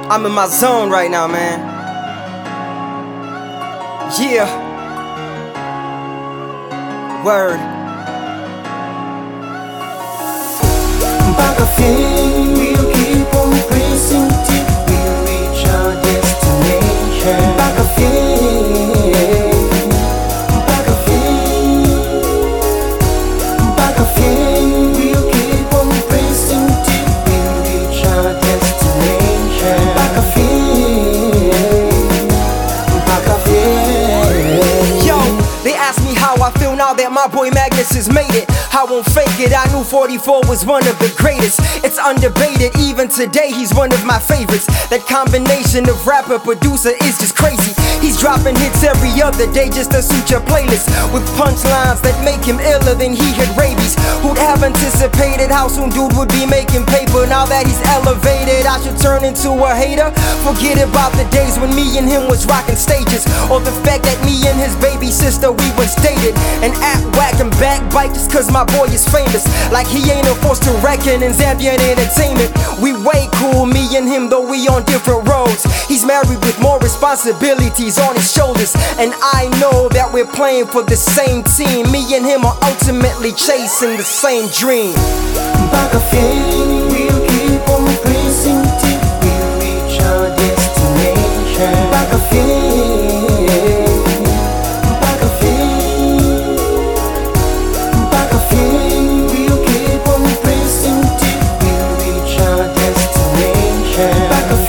I'm in my zone right now, man. Yeah. Word. Back a feeling, we'll keep on racing till we reach our destination. Back a feeling, back a feeling, back a feeling, we'll keep on racing till we reach our destination. Back a feeling, back a feeling. Yo, they ask me how I feel now that my boy Magnus has made it. I won't fake it, I knew 44 was one of the greatest. It's undebated, even today he's one of my favorites. That combination of rapper, producer is just crazy. He's dropping hits every other day just to suit your playlist, with punchlines that make him iller than he had rabies. Who'd have anticipated how soon dude would be making paper? Now that he's elevated, I should turn into a hater. Forget about the days when me and him was rocking stages, or the fact that me and his baby sister, we once dated. And act whack and backbite just cause my boy is famous, like he ain't a force to reckon in Zambian entertainment. We way cool, me and him, though we on different roads. He's married with more responsibilities on his shoulders, and I know that we're playing for the same team. Me and him are ultimately chasing the same dream. Back a feeling, we'll keep on racing till we reach our destination. Back a feeling, back a feeling, back a feeling, we'll keep on racing till we reach our destination. Back a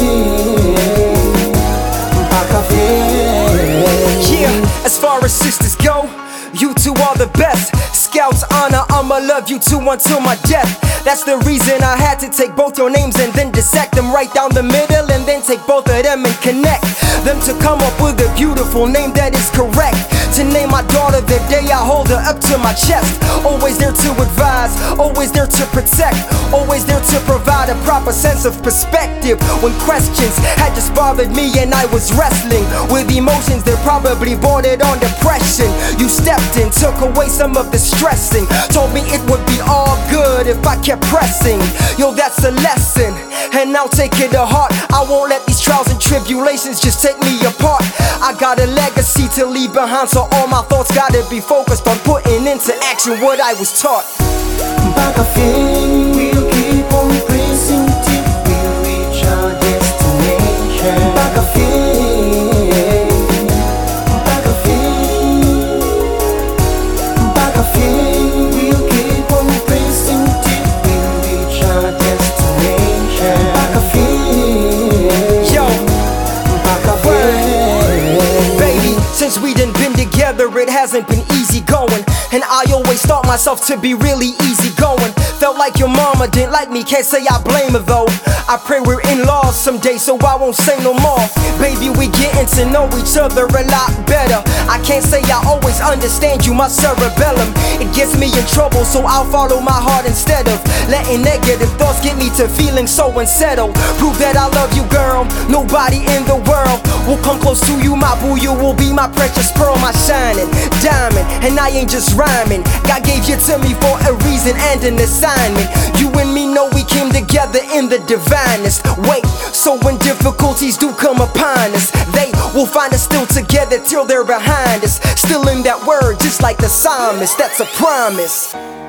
feeling, back a feeling. Yeah, as far as sisters go, you two are the best. Scouts honor, I'ma love you two until my death. That's the reason I had to take both your names and then dissect them right down the middle, and then take both of them and connect them to come up with a beautiful name that is correct. To name my daughter the day I hold her up to my chest. Always there to advise, always there to protect, always there to provide a proper sense of perspective when questions had just bothered me and I was wrestling with emotions that probably bordered on depression. You stepped in, took away some of the stressing, told me it would be all good if I kept pressing. Yo, that's a lesson, and I'll take it to heart. I won't let these trials and tribulations just take me apart. I got a legacy to leave behind, so all my thoughts gotta be focused on putting into action what I was taught. Back a feeling, we'll keep on racing till we reach our destination. Back a feeling, back a feeling, back a feeling, we'll keep on racing till we reach our destination. Back a feeling, Yo, back a feeling. baby, since we done been together, it hasn't been easy going, and I always thought myself to be really easy going. Felt like your mama didn't like me, can't say I blame her though. I pray we're in-laws someday, so I won't say no more. Baby, we getting to know each other a lot better. I can't say I always understand you, my cerebellum. It gets me in trouble, so I'll follow my heart instead of letting negative thoughts get me to feeling so unsettled. Prove that I love you, girl, nobody in the world will come close to you, my boo. You will be my precious pearl, my shining diamond, and I ain't just rhyming. God gave you to me for a reason and an assignment. You and me know we came together in the divinest way, so when difficulties do come upon us, they will find us still together till they're behind us. Still in that word, just like the psalmist, that's a promise.